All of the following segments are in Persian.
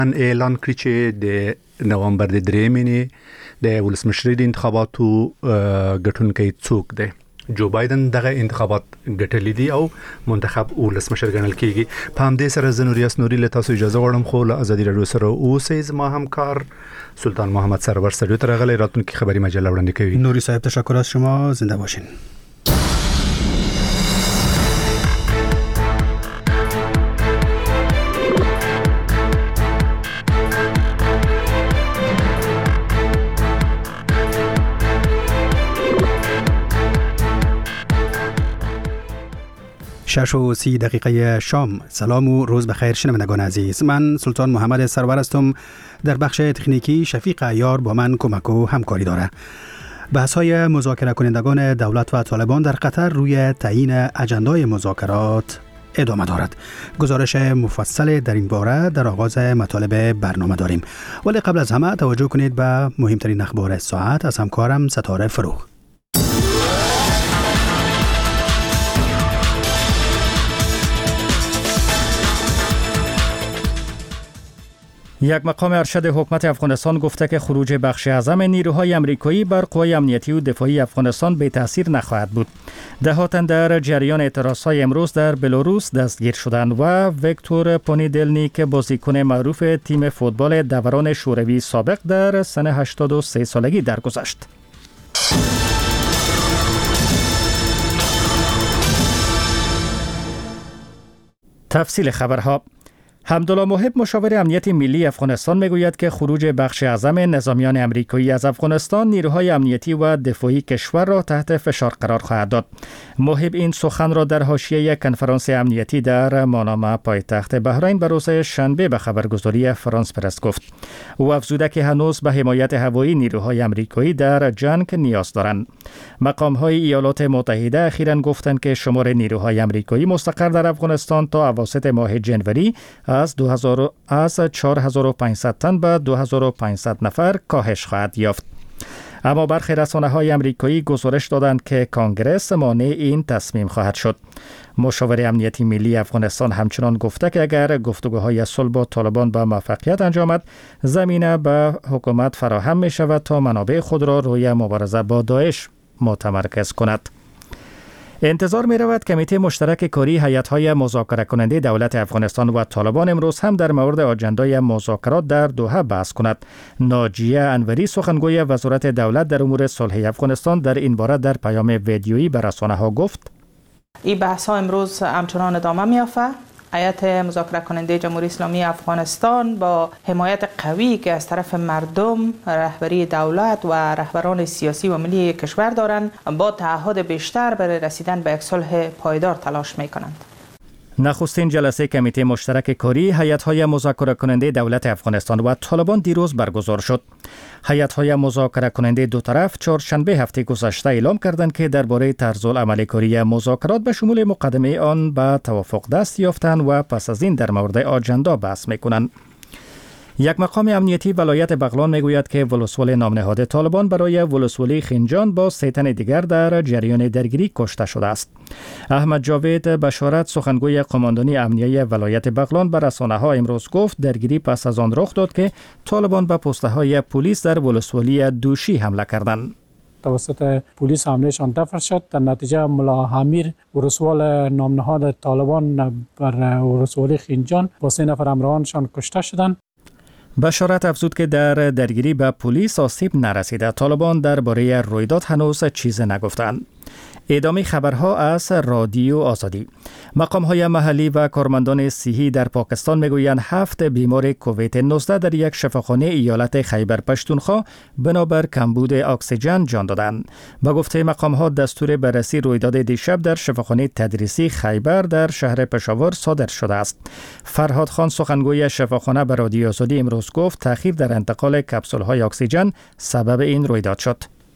اعلان کړی چې د نوامبر د 3 د ولسمشرۍ د انتخاباتو ګټونکي څوک دی. جو بایدن دغه انتخابات ګټلې دي او منتخب ولسمشر ګڼل کیږي. په همدې سره زنوریاس نوري له تاسو اجازه غواړم خو له ازادي رادیو سره اوسئ. زما همکار سلطان محمد سرور سریو تر غلې راتونکو خبری مجله وړاندې کوي. نوری صاحب تشکر از شما، زنده باشین. شش و 30 دقیقه شام. سلام و روز بخیر شنوندگان عزیز. من سلطان محمد سرور هستم. در بخش تکنیکی شفیق عیار با من کمک و همکاری داره. بحث‌های مذاکره کنندگان دولت و طالبان در قطر روی تعیین اجندای مذاکرات ادامه دارد. گزارش مفصل در این باره در آغاز مطالب برنامه داریم. ولی قبل از همه توجه کنید به مهمترین اخبار ساعت از همکارم ستاره فروغ. یک مقام ارشد حکومت افغانستان گفته که خروج بخش اعظم نیروهای آمریکایی بر قوای امنیتی و دفاعی افغانستان به تاثیر نخواهد بود. ده‌ها تن در جریان اعتراضهای امروز در بلاروس دستگیر شدند و ویکتور پونیدلنیک بازیکن معروف تیم فوتبال دوران شوروی سابق در سن 83 سالگی درگذشت. تفصیل خبرها. حمدالله موهب مشاور امنیت ملی افغانستان میگوید که خروج بخش اعظم نظامیان امریکایی از افغانستان نیروهای امنیتی و دفاعی کشور را تحت فشار قرار خواهد داد. موهب این سخن را در حاشیه یک کنفرانس امنیتی در ماناما پایتخت بحرین به روز شنبه به خبرگزاری فرانس پرس گفت. او افزوده که هنوز به حمایت هوایی نیروهای امریکایی در جنگ نیاز دارند. مقام‌های ایالات متحده اخیراً گفتند که شمار نیروهای امریکایی مستقر در افغانستان تا اواسط ماه جنوری از 4500 تن به 2500 نفر کاهش خواهد یافت. اما برخی رسانه‌های آمریکایی گزارش دادند که کانگرس مانع این تصمیم خواهد شد. مشاور امنیتی ملی افغانستان همچنان گفته که اگر گفتگوهای صلح با طالبان به موفقیت انجامد، زمینه به حکومت فراهم می شود تا منابع خود را روی مبارزه با داعش متمرکز کند. انتظار می رود کمیته مشترک کاری هیئت‌های مذاکره کننده دولت افغانستان و طالبان امروز هم در مورد آجندای مذاکرات در دوحه بحث کند. ناجیه انوری سخنگوی وزارت دولت در امور صلح افغانستان در این باره در پیام ویدیویی به رسانه‌ها گفت: این بحث‌ها امروز همچنان ادامه می‌یافته. هیئت مذاکره کننده جمهوری اسلامی افغانستان با حمایت قوی که از طرف مردم، رهبری دولت و رهبران سیاسی و ملی کشور دارند، با تعهد بیشتر برای رسیدن به یک صلح پایدار تلاش می‌کنند. نخستین جلسه کمیته مشترک کاری هیئت‌های مذاکره کننده دولت افغانستان و طالبان دیروز برگزار شد. هیئت‌های مذاکره کننده دو طرف چهارشنبه هفته گذشته اعلام کردند که درباره طرزالعمل کاری مذاکرات به شمول مقدمه آن به توافق دست یافتند و پس از این در مورد آجندا بحث می‌کنند. یک مقام امنیتی ولایت بغلان میگوید که ولسوالی نامنهاد طالبان برای ولسوالی خنجان با 3 تن دیگر در جریان درگیری کشته شده است. احمد جاوید بشارت سخنگوی قماندانی امنیه ولایت بغلان به رسانه‌ها امروز گفت درگیری پس از آن رخ داد که طالبان به پست‌های پلیس در ولسوالی دوشی حمله کردند. توسط پلیس حملهشان دفع شد. در نتیجه ملا حمیر ولسوال نامنهاد طالبان بر ولسوالی خنجان با 3 نفر همراهانشان کشته شدند. بشارت افزود که در درگیری به پلیس آسیب نرسیده. طالبان درباره رویداد هنوز چیز نگفتند. ادامه خبرها از رادیو آزادی. مقام‌های محلی و کارمندان صحی در پاکستان میگویند 7 بیمار کووید 19 در یک شفاخانه ایالت خیبر پشتونخوا بنابر کمبود اکسیژن جان دادند. با گفته مقام‌ها دستور بررسی رویداد دیشب در شفاخانه تدریسی خیبر در شهر پشاور صادر شده است. فرهاد خان سخنگوی شفاخانه به رادیو آزادی امروز گفت تأخیر در انتقال کپسول‌های اکسیژن سبب این رویداد شد.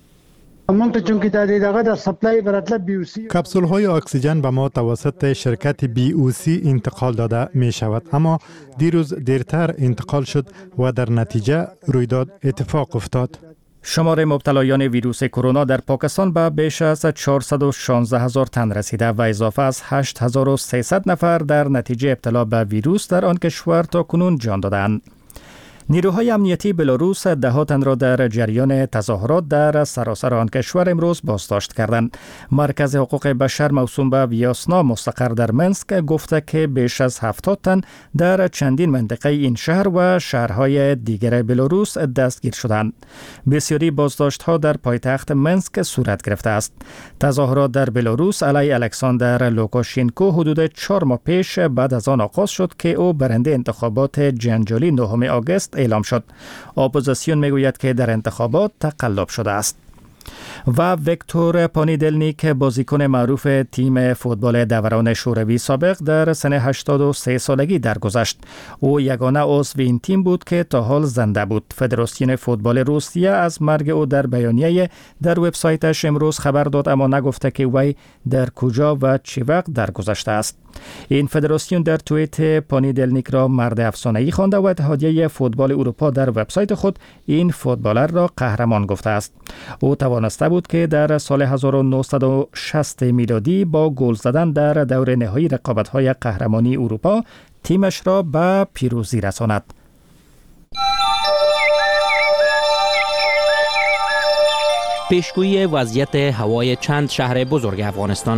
کپسول های اکسیژن به ما توسط شرکت BOC انتقال داده می شود، اما دیروز دیرتر انتقال شد و در نتیجه رویداد اتفاق افتاد. شمار مبتلایان ویروس کرونا در پاکستان به بیش از 416,000 تن رسیده و اضافه از 8,300 نفر در نتیجه ابتلا به ویروس در آن کشور تا کنون جان دادند. نیروهای امنیتی بلاروس 10 تن را در جریان تظاهرات در سراسر آن کشور امروز بازداشت کردند. مرکز حقوق بشر موسوم به ویاسنا مستقر در منسک گفته که بیش از 70 تن در چندین منطقه این شهر و شهرهای دیگر بلاروس دستگیر شدند. بسیاری بازداشت‌ها در پایتخت منسک صورت گرفته است. تظاهرات در بلاروس علیه الکساندر لوکاشنکو حدود 4 ماه پیش بعد از آن آغاز شد که او برنده انتخابات جنجالی 9 آگوست اعلام شد. اپوزیسیون میگوید که در انتخابات تقلب شده است. و ویکتور پانیدلنیک بازیکن معروف تیم فوتبال دوران شوروی سابق در سن 83 سالگی درگذشت. او یگانه عضو این تیم بود که تا حال زنده بود. فدراسیون فوتبال روسیه از مرگ او در بیانیه در وبسایتش امروز خبر داد، اما نگفته که وی در کجا و چه وقت درگذشته است. این فدراسیون در توییت پانیدلنیک را مرد افسانه‌ای خوانده و اتحادیه فوتبال اروپا در وبسایت خود این فوتبالر را قهرمان گفته است. او توانسته بود که در سال 1960 میلادی با گل زدن در دور نهایی رقابت‌های قهرمانی اروپا تیمش را به پیروزی رساند. پیشگویی وضعیت هوای چند شهر بزرگ افغانستان.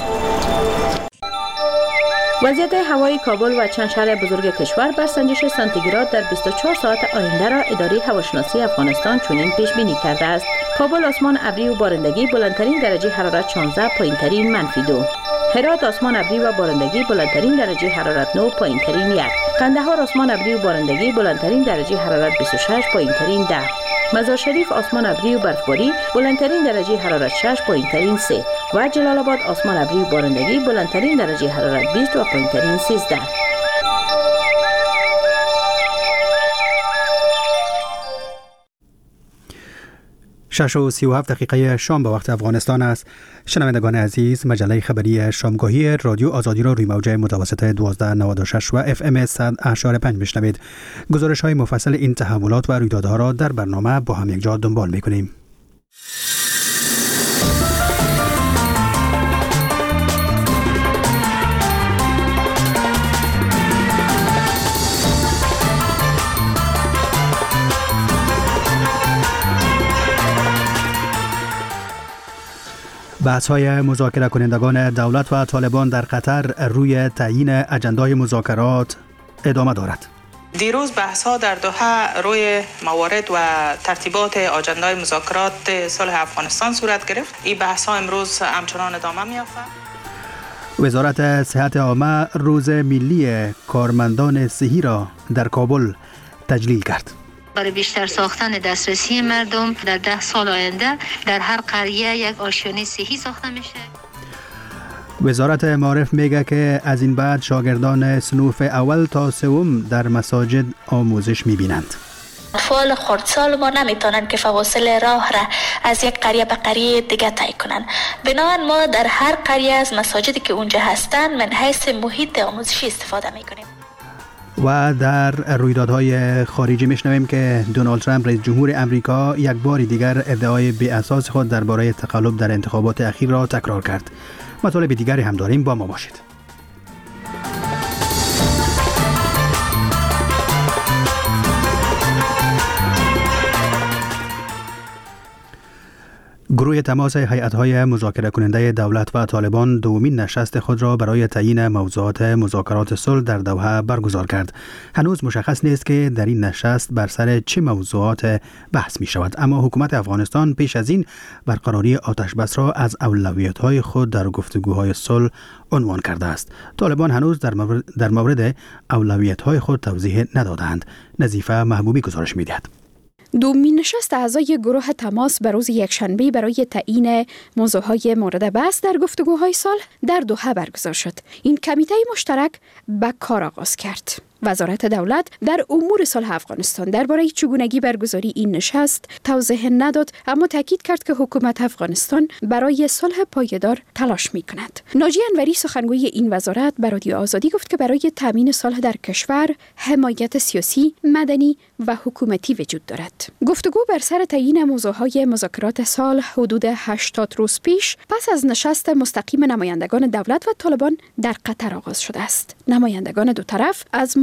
وضعیت هوای کابل و چند شهر بزرگ کشور بر سنجش سانتیگراد در 24 ساعت آینده را اداره هواشناسی افغانستان چنین پیش بینی کرده است. کابل آسمان ابری و بارندگی، بلندترین درجه حرارت 16، پایینترین -2. هرات آسمان ابری و بارندگی، بلندترین درجه حرارت 9، پایینترین 1. قندهار آسمان ابری و بارندگی، بلندترین درجه حرارت 26، پایینترین 10. مزار شریف آسمان ابری و برفباری، بلندترین درجه حرارت 6، پایینترین 3 و جلال آباد آسمان ابری و بارندگی، بلندترین درجه حرارت 20 و پایینترین 13. 6:37 شام به وقت افغانستان است. شنوندگان عزیز، مجله خبری شامگاهی رادیو آزادی را روی موجه متوسط 1296 و FM 100.5 میشنوید. گزارش های مفصل این تحولات و رویدادها را در برنامه با هم یک جا دنبال میکنیم. بحث‌های مذاکره کنندگان دولت و طالبان در قطر روی تعیین اجندای مذاکرات ادامه دارد. دیروز بحث‌ها در دوحه روی موارد و ترتیبات اجندای مذاکرات صلح افغانستان صورت گرفت. این بحث‌ها امروز همچنان ادامه می‌یافت. وزارت صحت عامه روز ملی کارمندان صحی را در کابل تجلیل کرد. برای بیشتر ساختن دسترسی مردم در 10 سال آینده در هر قریه یک آشیانه صحی ساخته میشه. وزارت معارف میگه که از این بعد شاگردان صنوف اول تا سوم در مساجد آموزش میبینند. اطفال خردسال ما نمیتونن که فواصل راه را از یک قریه به قریه دیگه طی کنن. بنابراین ما در هر قریه از مساجدی که اونجا هستن من حیث محیط آموزشی استفاده میکنیم. و در رویدادهای خارجی میشنویم که دونالد ترامپ رئیس جمهور امریکا یک بار دیگر ادعای بی اساس خود درباره تقلب در انتخابات اخیر را تکرار کرد. مطالب دیگری هم داریم، با ما باشید. گروه تماس هیئت‌های مذاکره کننده دولت و طالبان دومین نشست خود را برای تعیین موضوعات مذاکرات صلح در دوحه برگزار کرد. هنوز مشخص نیست که در این نشست بر سر چه موضوعات بحث می شود، اما حکومت افغانستان پیش از این برقراری آتش بس را از اولویت‌های خود در گفتگوهای صلح عنوان کرده است. طالبان هنوز در مورد اولویت‌های خود توضیح ندادند. نظیفه محبوبی گزارش می‌دهد. دومین نشست اعضای گروه تماس به روز یکشنبه برای تعیین موضوعهای مورد بحث در گفتگوهای صلح در دوحه برگزار شد. این کمیته مشترک به کار آغاز کرد. وزارت دولت در امور صلح افغانستان درباره چگونگی برگزاری این نشست توضیح نداد، اما تاکید کرد که حکومت افغانستان برای صلح پایدار تلاش می‌کند. ناجی انوری سخنگوی این وزارت به رادیو آزادی گفت که برای تامین صلح در کشور حمایت سیاسی، مدنی و حکومتی وجود دارد. گفتگو بر سر تعیین موضوعهای مذاکرات صلح حدود 80 روز پیش پس از نشست مستقیم نمایندگان دولت و طالبان در قطر آغاز شده است. نمایندگان دو طرف از ماه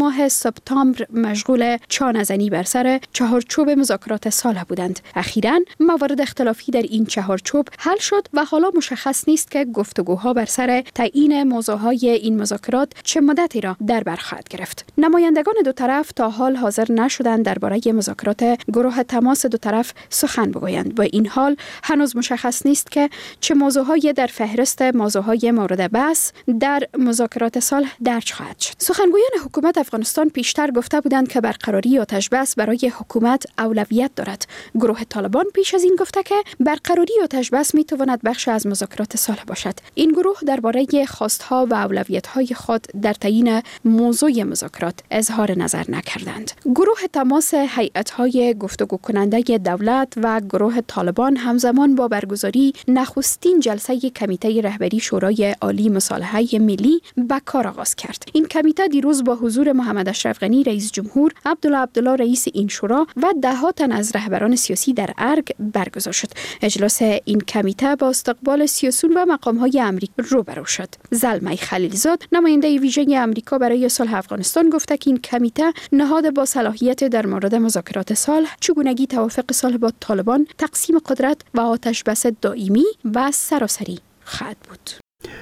ماه سپتامبر مشغول چانه‌زنی بر سر چهارچوب مذاکرات صلح بودند. اخیراً موارد اختلافی در این چهارچوب حل شد و حالا مشخص نیست که گفتگوها بر سر تعیین موضوعهای این مذاکرات چه مدتی را در بر خواهد گرفت. نمایندگان دو طرف تا حال حاضر نشدند درباره مذاکرات گروه تماس دو طرف سخن بگویند. با این حال هنوز مشخص نیست که چه موضوعهای در فهرست موضوعهای مورد بحث در مذاکرات صلح درج خواهد شد. سخنگویان حکومت افغانستان پیشتر گفته بودند که برقراری آتش بس برای حکومت اولویت دارد. گروه طالبان پیش از این گفته که برقراری آتش بس می تواند بخش از مذاکرات صلح باشد. این گروه درباره خواستها و اولویت‌های خود در تعیین موضوع مذاکرات اظهار نظر نکردند. گروه تماس هیئت‌های گفتگو کننده دولت و گروه طالبان همزمان با برگزاری نخستین جلسه کمیته رهبری شورای عالی مصالحه ملی به کار آغاز کرد. این کمیته دیروز با حضور محمد اشرف غنی رئیس جمهور، عبدالله رئیس این شورا و ده تن از رهبران سیاسی در ارگ برگزار شد. اجلاس این کمیته با استقبال سیاسیون و مقام‌های امریکا روبرو شد. زلمه خلیلزاد، نماینده ویژه امریکا برای صلح افغانستان، گفته که این کمیته نهاد با صلاحیت در مورد مذاکرات صلح، چگونگی توافق صلح با طالبان، تقسیم قدرت و آتش بس دائمی و سراسری خواهد بود.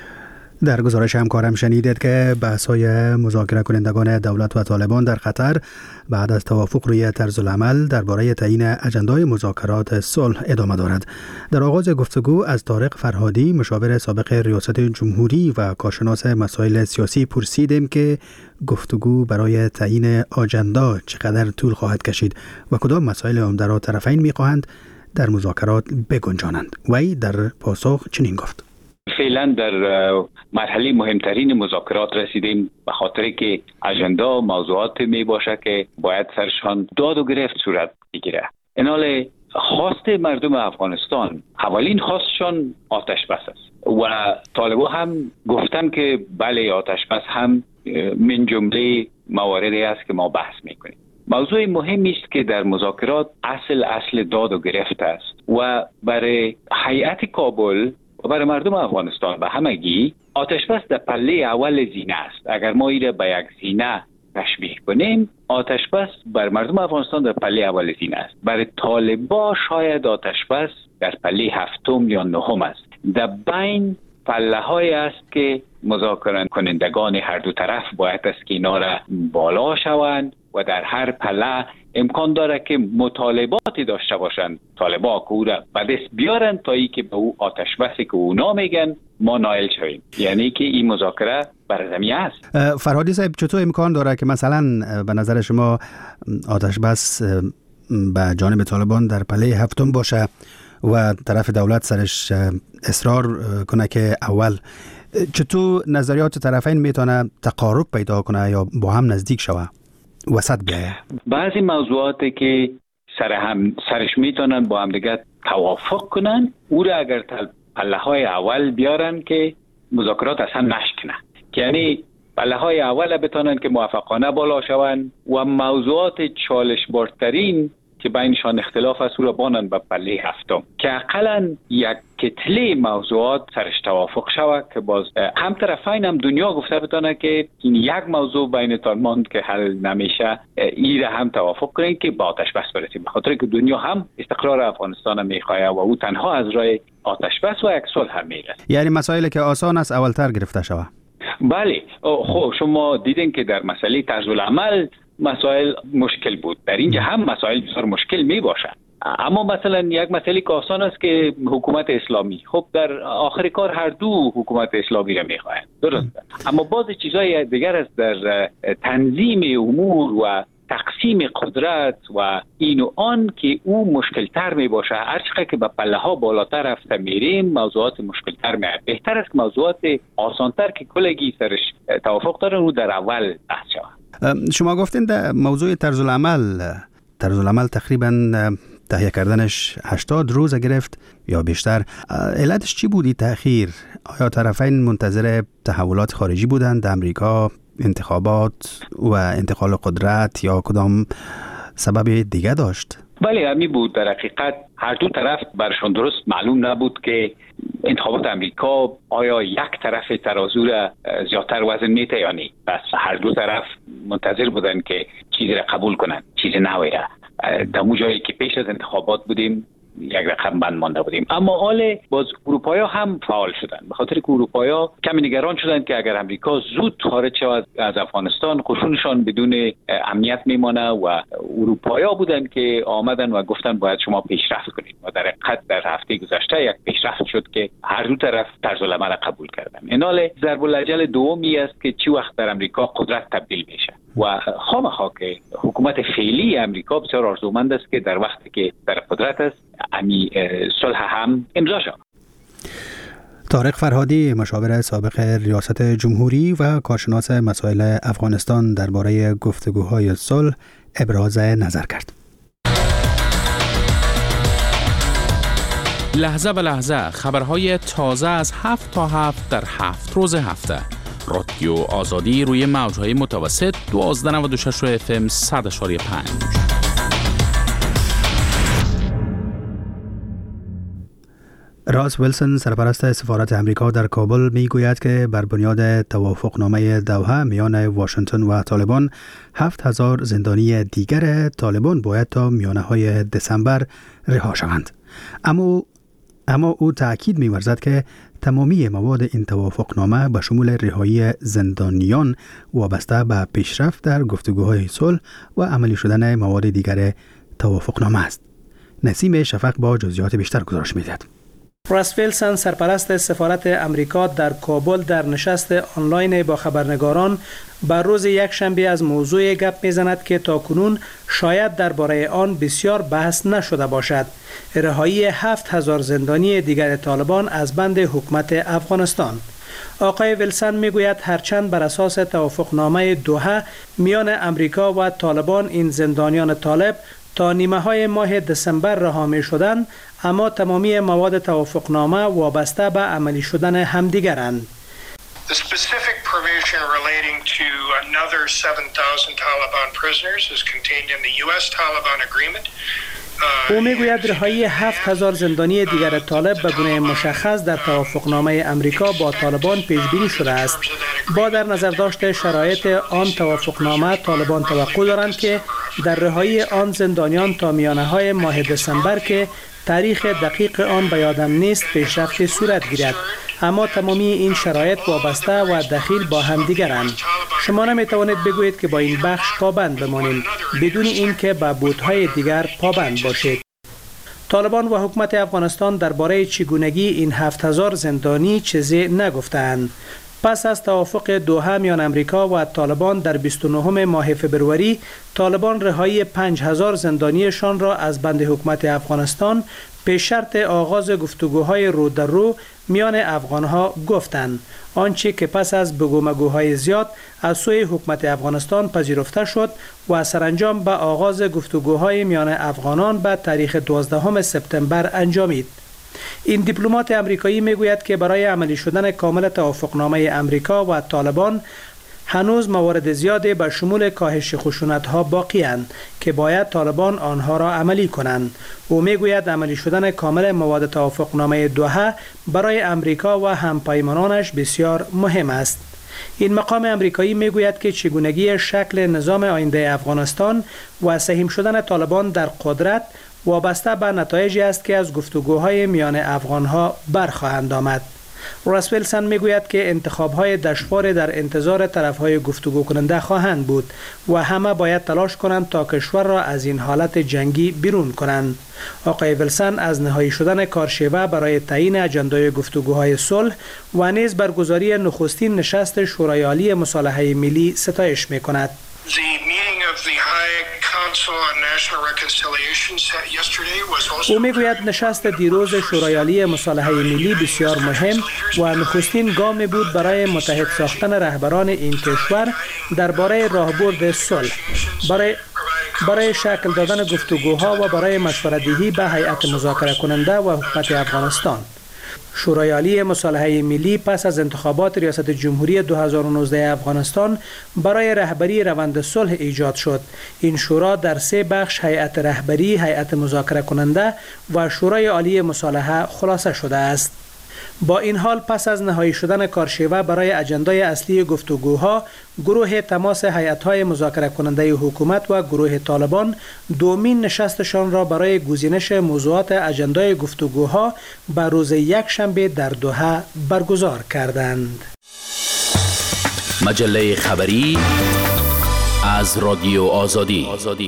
در گزارش همکارم شنیدید که بحث‌های مذاکره کنندگان دولت و طالبان در قطر بعد از توافق روی طرز العمل درباره تعیین اجندای مذاکرات صلح ادامه دارد. در آغاز گفتگو از طارق فرهادی، مشاور سابق ریاست جمهوری و کارشناس مسائل سیاسی، پرسیدیم که گفتگو برای تعیین آجندا چقدر طول خواهد کشید و کدام مسائل عمده را طرفین می‌خواهند در مذاکرات بگنجانند. وی در پاسخ چنین گفت: فعلا در مرحله مهمترین مذاکرات رسیدیم، به خاطر که اجندا موضوعات می باشه که باید سرشان داد و گرفت صورت بگیره. اینال خواست مردم افغانستان اولین خواستشان آتش بس است و طالبان هم گفتن که بله آتش بس هم من جمله مواردی است که ما بحث میکنیم. موضوع مهمی است که در مذاکرات اصل داد و گرفت است و برای هیئت کابل و برای مردم افغانستان به همگی آتش بس در پله اول زینه است. اگر ما ایره به یک زینه تشبیه کنیم، آتش بس بر مردم افغانستان در پله اول زینه است. برای طالبا شاید آتش بس در پله هفتم یا نهم است. در بین پله های است که مذاکره کنندگان هر دو طرف باید است که اینا را بالا شوند و در هر پله امکان داره که مطالباتی داشته باشند طالبا که او را به دست بیارن تا ای که به او آتش بسی که اونا میگن ما نائل شویم. یعنی که این مذاکره برزمی است. فرهادی صاحب، چطور امکان داره که مثلا به نظر شما آتش بس به جانب طالبان در پله هفتم باشه و طرف دولت سرش اصرار کنه که اول؟ چطور نظریات طرفین میتونه تقارب پیدا کنه یا با هم نزدیک شوه، وسط بیایه؟ بعضی موضوعاتی که سرش میتونن با هم دیگه توافق کنن، او را اگر پله های اول بیارن که مذاکرات اصلا نشکنه، یعنی پله های اول بتونن که موافقانه بالا شون و موضوعات چالش بارترین که بینشان اختلاف است او را بانن به پله هفتم که اقلا یک کتله موضوعات سرش توافق شود که باز هم طرفین هم دنیا گفته بتونه که این یک موضوع بینتان ماند که حل نمیشه، ای را هم توافق کنین که با آتش بس برسیم، به خاطر که دنیا هم استقرار افغانستان میخواه و او تنها از راه آتش بس و یک صلح هم میرسه. یعنی مسائلی که آسان است اولتر گرفته شود. بله، خب شما دیدین که در مسئله طرز العمل مسائل مشکل بود، در اینجا هم مسائل بسیار مشکل می باشد. اما مثلا یک مسئله که آسان است که حکومت اسلامی، خب در آخر کار هر دو حکومت اسلامی را می خواهند، درست. اما بعض چیزهای دیگر است در تنظیم امور و تقسیم قدرت و این و آن که او مشکل تر می باشه. هر چقدر که به پله ها بالاتر رفته میریم موضوعات مشکل تر می باشه. بهتر است که موضوعات آسان تر که کلگی سرش توافق دارن او در اول بحث شود. شما گفتین در موضوع طرز العمل تقریبا تهیه کردنش 80 روز گرفت یا بیشتر. علتش چی بودی تأخیر؟ آیا طرفین منتظر تحولات خارجی بودند، امریکا، انتخابات و انتقال قدرت، یا کدام سبب دیگه داشت؟ بله همین بود. در حقیقت هر دو طرف برشان درست معلوم نبود که انتخابات امریکا آیا یک طرف ترازو را زیادتر وزن میته یا نه. بس هر دو طرف منتظر بودن که چیزی را قبول کنن، چیزی نوی را. در اون جایی که پیش از انتخابات بودیم یک رقم بند مانده بودیم. اما حال باز اروپایا هم فعال شدن، به خاطر که اروپایا کمی نگران شدن که اگر امریکا زود خارج شود از افغانستان قشونشان بدون امنیت میمانه و اروپایا بودن که آمدن و گفتن باید شما پیشرفت کنید و در حقیقت در هفته گذشته یک پیشرفت شد که هر دو طرف طرز العمل قبول کردن. اینال ضرب العجل دومی است که چی وقت در امریکا قدرت تبدیل میشه و خامخا که حکومت فعلی امریکا بسیار آرزومند است که در وقتی که در قدرت است امی صلح هم امضا شود. طارق فرهادی، مشاور سابق ریاست جمهوری و کارشناس مسائل افغانستان، درباره گفتگوهای صلح ابراز نظر کرد. لحظه به لحظه خبرهای تازه از 7 تا 7 در 7 روز هفته. رادیو آزادی روی موجهای متوسط 1296 FM 100.5. راس ویلسون، سرپرست سفارت امریکا در کابل، میگوید که بر بنیاد توافقنامه دوحه میان واشنگتن و طالبان 7000 زندانی دیگر طالبان باید تا میانه‌های دسامبر رها شوند. اما او تأکید می‌ورزد که تمامی مواد این توافقنامه به شمول رهایی زندانیان وابسته به پیشرفت در گفتگوهای صلح و عملی شدن مواد دیگر توافقنامه است. نسیم شفق با جزئیات بیشتر گزارش می‌دهد. راس ویلسون، سرپرست سفارت امریکا در کابل، در نشست آنلاین با خبرنگاران بر روز یکشنبه از موضوع گپ میزند که تاکنون شاید درباره آن بسیار بحث نشده باشد: رهایی 7000 زندانی دیگر طالبان از بند حکومت افغانستان. آقای ویلسون میگوید هرچند بر اساس توافقنامه دوحه میان امریکا و طالبان این زندانیان طالب تا نیمه های ماه دسامبر رها می شدند، اما تمامی مواد توافقنامه وابسته به عملی شدن همدیگرند. The specific provision relating to another 7,000 Taliban prisoners is contained in the US Taliban agreement. او میگوید رهایی 7000 زندانی دیگر طالب به گونه مشخص در توافقنامه امریکا با طالبان پیش بینی شده است. با در نظر داشت شرایط آن توافقنامه، طالبان توقع دارند که در رهایی آن زندانیان تا میانه‌های ماه دسامبر که تاریخ دقیق آن به یادم نیست پیشرفت صورت گیرد، اما تمامی این شرایط وابسته و دخیل با هم دیگرند. شما نمیتوانید بگویید که با این بخش پابند بمانید بدون اینکه به بودهای دیگر پابند باشید. طالبان و حکومت افغانستان درباره چگونگی این 7000 زندانی چیزی نگفتند. پس از توافق دوحه میان امریکا و طالبان در 29 ماه فبروری، طالبان رهایی 5000 زندانیشان را از بند حکومت افغانستان پیش شرط آغاز گفتگوهای رو در رو میان افغانها گفتند، آنچه که پس از بگومگوهای زیاد از سوی حکومت افغانستان پذیرفته شد و سرانجام به آغاز گفتگوهای میان افغانان به تاریخ 12 سپتامبر انجامید. این دیپلمات امریکایی میگوید که برای عملی شدن کامل توافقنامه امریکا و طالبان هنوز موارد زیادی به شمول کاهش خشونت‌ها باقی اند که باید طالبان آنها را عملی کنند. او میگوید عملی شدن کامل مواد توافقنامه دوحه برای امریکا و همپیمانانش بسیار مهم است. این مقام امریکایی میگوید که چگونگی شکل نظام آینده افغانستان و سهیم شدن طالبان در قدرت وابسته به نتایجی است که از گفتگوهای میان افغانها برخواهند آمد. راس ویلسون میگوید که انتخاب‌های دشوار در انتظار طرف‌های گفتگو کننده خواهند بود و همه باید تلاش کنند تا کشور را از این حالت جنگی بیرون کنند. آقای ویلسون از نهایی شدن کارشیوه برای تعیین اجندای گفتگوهای صلح و نیز برگزاری نخستین نشست شورای عالی مصالحه ملی ستایش می‌کند. او میگوید نشست دیروز شورای عالی مصالحه ملی بسیار مهم و نخستین گام بود برای متحد ساختن رهبران این کشور درباره راهبرد صلح، برای شکل دادن گفتگوها و برای مشوره‌دهی به هیئت مذاکره کننده و حکومت افغانستان. شورای عالی مصالحه ملی پس از انتخابات ریاست جمهوری 2019 افغانستان برای رهبری روند صلح ایجاد شد. این شورا در 3 بخش هیئت رهبری، هیئت مذاکره کننده و شورای عالی مصالحه خلاصه شده است. با این حال پس از نهایی شدن کارشیوه برای اجندای اصلی گفتگوها، گروه تماس هیئت‌های مذاکره کننده حکومت و گروه طالبان دومین نشستشان را برای گزینش موضوعات اجندای گفتگوها به روز یکشنبه در دوحه برگزار کردند. مجله خبری از رادیو آزادی.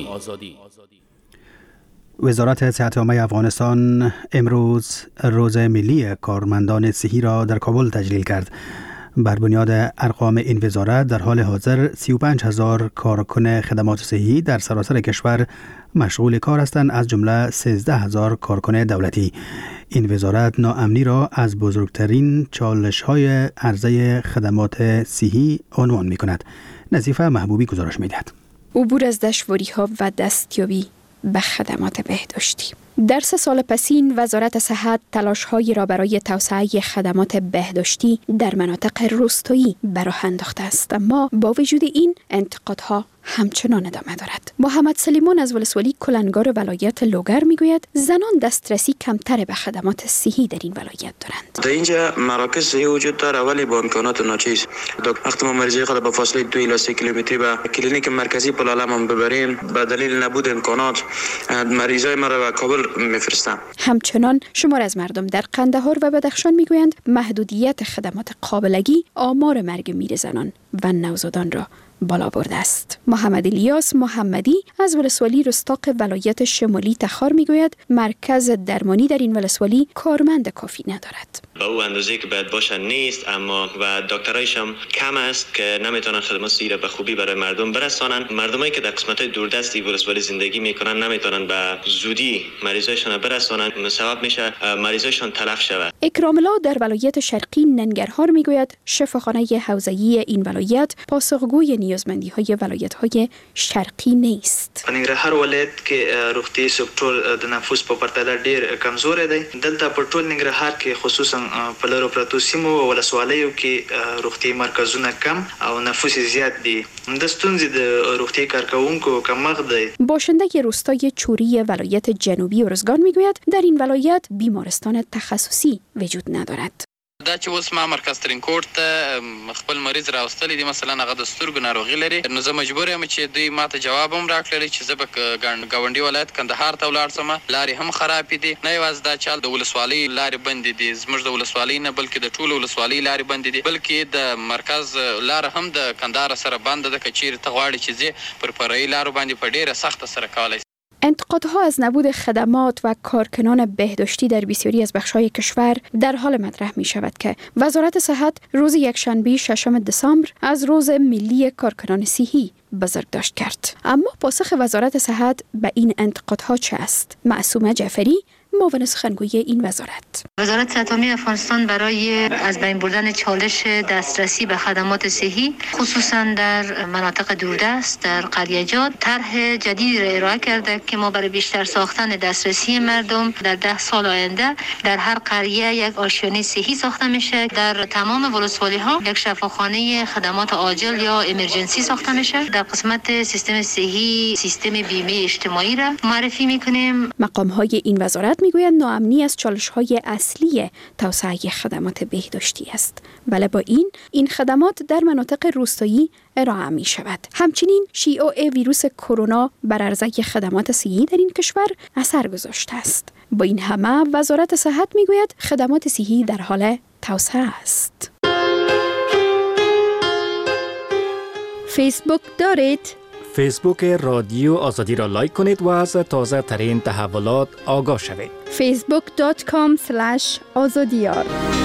وزارت صحت عامه افغانستان امروز روز ملی کارمندان صحی را در کابل تجلیل کرد. بر بنیاد ارقام این وزارت در حال حاضر 35,000 کارکن خدمات صحی در سراسر کشور مشغول کار هستند، از جمله 13,000 کارکن دولتی. این وزارت ناامنی را از بزرگترین چالش‌های عرضه خدمات صحی عنوان می‌کند. نظیفه محبوبی گزارش می‌دهد. عبور از دشواری‌ها و دستیابی به خدمات بهداشتی. در 3 سال پسین وزارت صحت تلاش‌هایی را برای توسعه خدمات بهداشتی در مناطق روستایی به راه انداخته است، اما با وجود این انتقادها همچنان ادامه دارد. محمد سلیمان از ولسوالی کلنگار ولایت لوگر میگوید زنان دسترسی کمتر به خدمات صحی در این ولایت دارند. در اینجا مراکز صحی وجود داره ولی با امکانات ناچیز. وقتی ما مریضی خود به فاصله 2 الی 3 کیلومتری به کلینیک مرکزی پلالم ببریم، به دلیل نبود امکانات مریضای ما را به کابل میفرستن. همچنان شمار از مردم در قندهار و بدخشان میگویند محدودیت خدمات قابلگی آمار مرگ میر زنان و نوزادان را بالا برده است. محمد الیاس محمدی از ولسوالی رستاق ولایت شمالی تخار میگوید مرکز درمانی در این ولسوالی کارمند کافی ندارد. به او اندازه‌ای که باید باشه نیست، اما و دکترایش هم کم است که نمیتونن خدمات صحی را به خوبی برای مردم برسانن. مردمایی که در قسمت‌های دوردست این ولسوالی زندگی میکنن نمیتونن به زودی مریضایشان برسانن، سبب میشه مریضایشان تلف شود. اکرام الله در ولایت شرقی ننگرهار میگوید شفاخانه حوزه‌ای این ولایت پاسخگوی نیازمندی‌های ولایت‌های شرقی نیست. ننګرهار ولایت کې روغتي سکتور د نفوس په پرتله ډیر کمزور دی. دلته په ټول ننګرهار کې خصوصا په لرو پرتو سیمو او ولسوالیو کې روغتي مرکزونه کم او نفوس زیات دي. د ستونزې د روغتي کارکوونکو کمښت دی. باشنده روستای چوری ولایت جنوبی ارزگان میگوید در این ولایت بیمارستان تخصصی وجود ندارد. دا چې اوس ما مرکز ترینکوټ ته خپل مریض راوستلی دی، مثلا هغه د سترګو ناروغي لري، نو زه مجبور یم چې دوی ماته جواب هم راکړی چې زه به ګاونډي ولایت کندهار ته ولاړ شم. لارې هم خرابې دي، نه یوازې دا چې د ولسوالۍ لارې بندې دي، زموږ د ولسوالۍ نه بلکې د ټولو ولسوالۍ لارې بندې دي، بلکې د مرکز لاره هم د کندهار سره بنده ده که چیرې ته غواړې چې ځې پر فرعي لارو باندې په ډېره سخته سره کولی. انتقادها از نبود خدمات و کارکنان بهداشتی در بسیاری از بخش‌های کشور در حال مطرح می شود که وزارت صحت روز یکشنبه 6 دسامبر از روز ملی کارکنان صحی بزرگداشت کرد. اما پاسخ وزارت صحت به این انتقادها چه است؟ معصومه جعفری معاون سخنگوی این وزارت صحت عامه افغانستان برای از بین بردن چالش دسترسی به خدمات صحی خصوصا در مناطق دوردست در قریه‌جات طرح جدیدی را ارائه کرده که ما برای بیشتر ساختن دسترسی مردم در 10 سال آینده در هر قریه یک آشیانه صحی ساخته میشه. در تمام ولسوالی ها یک شفاخانه خدمات عاجل یا امرجنسی ساخته میشه. در قسمت سیستم صحی سیستم بیمه اجتماعی را معرفی میکنیم. مقام های این وزارت میگویند ناامنی از چالش‌های اصلی توسعه خدمات بهداشتی است. بله با این خدمات در مناطق روستایی ارائه می شود. همچنین شیوع ویروس کرونا بر عرضه خدمات صحی در این کشور اثر گذاشته است. با این همه وزارت صحت میگوید خدمات صحی در حال توسعه است. فیسبوک دارید؟ فیسبوک رادیو آزادی را لایک کنید و از تازه ترین تحولات آگاه شوید. facebook.com/azadiyar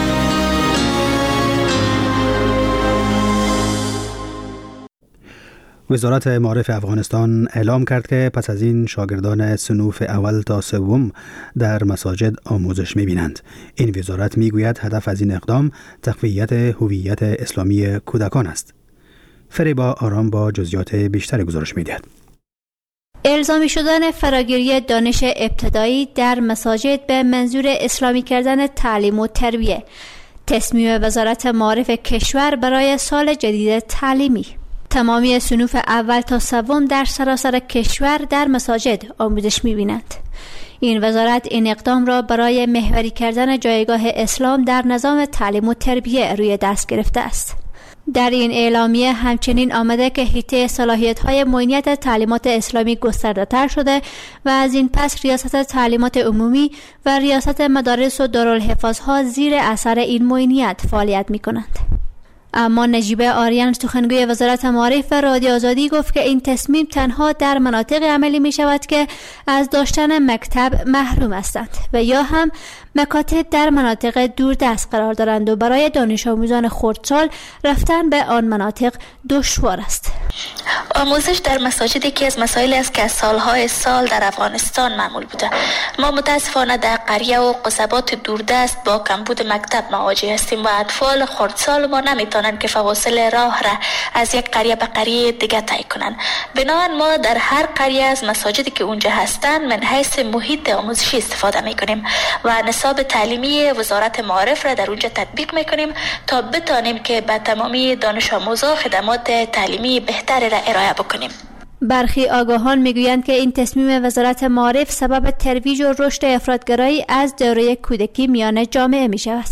وزارت معارف افغانستان اعلام کرد که پس از این شاگردان صنوف اول تا سوم در مساجد آموزش می‌بینند. این وزارت میگوید هدف از این اقدام تقویت هویت اسلامی کودکان است. فریبا آرام با جزئیات بیشتر گزارش می‌دهد. الزامی شدن فراگیری دانش ابتدایی در مساجد به منظور اسلامی کردن تعلیم و تربیه. تصمیم وزارت معارف کشور برای سال جدید تعلیمی. تمامی صنوف اول تا سوم در سراسر کشور در مساجد آموزش می‌بینند. این وزارت این اقدام را برای محوری کردن جایگاه اسلام در نظام تعلیم و تربیه روی دست گرفته است. در این اعلامیه همچنین آمده که حیطه صلاحیت‌های معینیت تعلیمات اسلامی گسترده‌تر شده و از این پس ریاست تعلیمات عمومی و ریاست مدارس و دارالحفاظها زیر اثر این معینیت فعالیت می‌کنند. اما نجیبه آریان سخنگوی وزارت معارف و رادیو آزادی گفت که این تصمیم تنها در مناطق عملی می شود که از داشتن مکتب محروم هستند و یا هم مکاتب در مناطق دوردست قرار دارند و برای دانش آموزان خردسال رفتن به آن مناطق دشوار است. آموزش در مساجد یکی از مسائلی است که از سالهای سال در افغانستان معمول بوده. ما متاسفانه در قریه و قصبات دوردست با کمبود مکتب مواجه هستیم و اطفال خردسال ما نمیتونن که فواصل راه را از یک قریه به قریه دیگه طی کنن. بنابراین ما در هر قریه از مساجدی که اونجا هستن من حیث محیط آموزشی استفاده میکنیم و نصاب تعلیمی وزارت معارف را در اونجا تطبیق میکنیم تا بتانیم که به تمامی دانش آموزا خدمات تعلیمی بهتری را ارائه بکنیم. برخی آگاهان میگویند که این تصمیم وزارت معارف سبب ترویج و رشد افراطگرایی از دوره کودکی میان جامعه می شود.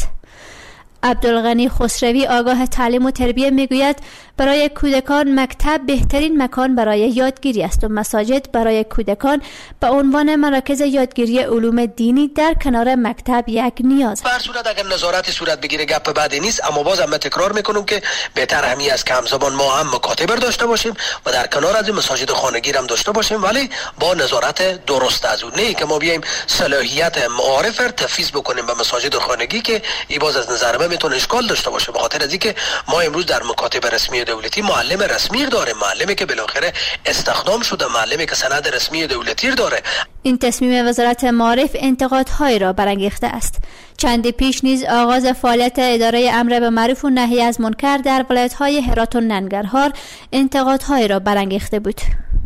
عبدالغنی خسروی آگاه تعلیم و تربیه میگوید برای کودکان مکتب بهترین مکان برای یادگیری است و مساجد برای کودکان به عنوان مراکز یادگیری علوم دینی در کنار مکتب یک نیاز است. به هر صورت اگر نظارت صورت بگیره گپ بعدی نیست، اما باز هم تکرار میکنم که بهتر همی است که همزمان ما هم مکاتب داشته باشیم و در کنار از این مساجد خانگی هم داشته باشیم، ولی با نظارت درست از اون، نه که ما بیایم صلاحیت معارف را تفویض بکنیم به مساجد خانگی که این باز از نظر من میتونه اشکال داشته باشه، به خاطر از اینکه ما امروز در مکاتب رسمی دولتی معلم رسمی داره، معلمی که بالاخره استخدام شده، معلمی که سند رسمی دولتی داره. این تصمیم وزارت معارف انتقادهایی را برانگیخته است. چندی پیش نیز آغاز فعالیت اداره امر به معروف و نهی از منکر در ولایت‌های هرات و ننگرهار انتقادهایی را برانگیخته بود.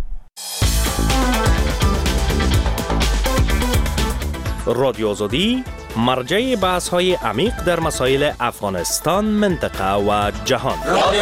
رادیو آزادی مرجع بحث‌های عمیق در مسائل افغانستان، منطقه و جهان.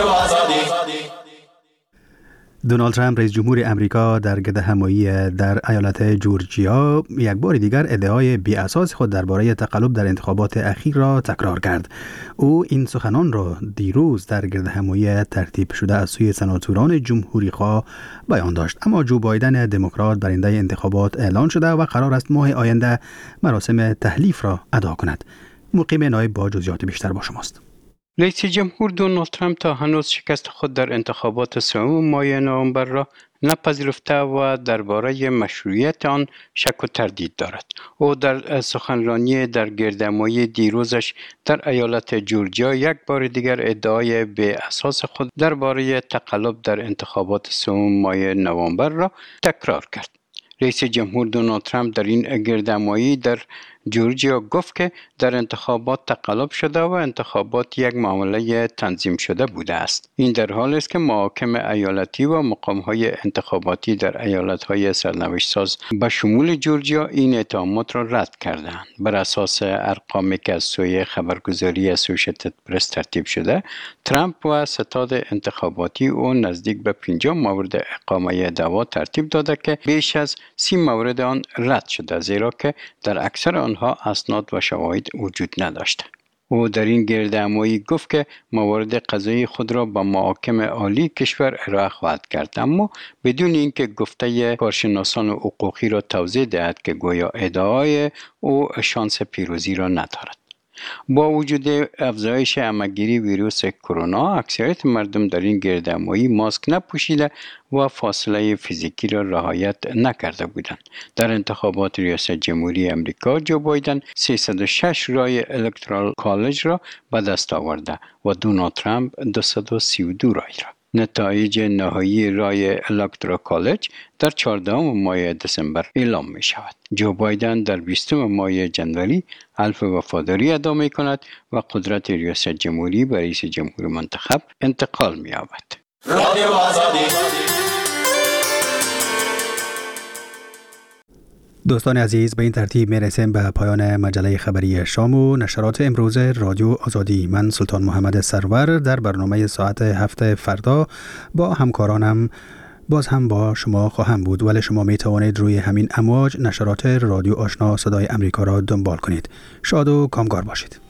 دونالد ترامپ رئیس جمهور امریکا در گردهمایی در ایالت جورجیا یک بار دیگر ادعای بی‌اساس خود درباره تقلب در انتخابات اخیر را تکرار کرد. او این سخنان را دیروز در گردهمایی ترتیب شده از سوی سناتوران جمهوری‌خواه بیان داشت، اما جو بایدن دموکرات برنده انتخابات اعلان شده و قرار است ماه آینده مراسم تحلیف را ادا کند. مقیم نایب با جزئیات بیشتر با شماست. رئیس جمهور دونالد ترامپ تا هنوز شکست خود در انتخابات سوم ماه نوامبر را نپذیرفته و درباره مشروعیت آن شک و تردید دارد. او در سخنرانی در گردهمایی دیروزش در ایالت جورجیا یک بار دیگر ادعای به اساس خود درباره تقلب در انتخابات سوم ماه نوامبر را تکرار کرد. رئیس جمهور دونالد ترامپ در این گردهمایی در جورجیا گفت که در انتخابات تقلب شده و انتخابات یک معامله تنظیم شده بوده است. این در حال است که محاکم ایالتی و مقام‌های انتخاباتی در ایالت‌های سرنوشت ساز به شمول جورجیا این اتهامات را رد کردند. بر اساس ارقامی که از سوی خبرگزاری اسوسییتد پرس ترتیب شده، ترامپ و ستاد انتخاباتی او نزدیک به 50 مورد اقامه دعوا ترتیب داده که بیش از 30 مورد آن رد شده، زیرا که در اکثر آنها اسناد و شواهد وجود نداشته. او در این گردهمایی گفت که موارد قضایی خود را به محاکم عالی کشور ارائه خواهد کرد، اما بدون اینکه گفته کارشناسان حقوقی را توضیح دهد که گویا ادعای او شانس پیروزی را ندارد. با وجود افزایش همه‌گیری ویروس کرونا، اکثریت مردم در این گردهمایی ماسک نپوشیده و فاصله فیزیکی را رعایت نکرده بودند. در انتخابات ریاست جمهوری امریکا، جو بایدن 306 رای الکترال کالج را به دست آورده و دونالد ترامپ 232 رای را. نتایج نهایی رای الکترال کالج در 14 ماه دسامبر اعلام می شود. جو بایدن در 20 ماه جنوری حلف وفاداری ادا می کند و قدرت ریاست جمهوری به رئیس جمهور منتخب انتقال می یابد. دوستان عزیز، به این ترتیب میرسیم به پایان مجله خبری شام و نشرات امروز رادیو آزادی. من سلطان محمد سرور در برنامه ساعت 7 فردا با همکارانم باز هم با شما خواهم بود، ولی شما می توانید روی همین امواج نشرات رادیو آشنا صدای امریکا را دنبال کنید. شاد و کامگار باشید.